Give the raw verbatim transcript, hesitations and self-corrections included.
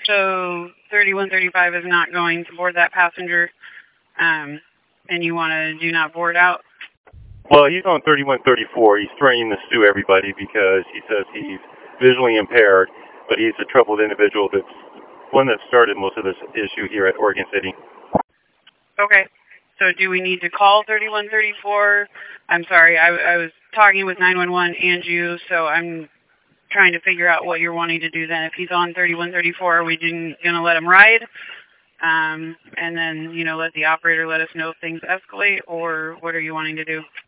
So thirty-one thirty-five is not going to board that passenger, um, and you want to do not board out? Well, he's on thirty-one thirty-four. He's threatening to sue everybody because he says he's visually impaired, but he's a troubled individual that's one that started most of this issue here at Oregon City. Okay. So do we need to call thirty-one thirty-four? I'm sorry, I, I was talking with nine one one and you, so I'm trying to figure out what you're wanting to do then. If he's on thirty-one thirty-four, are we going to let him ride? Um, and then, you know, let the operator let us know if things escalate, or what are you wanting to do?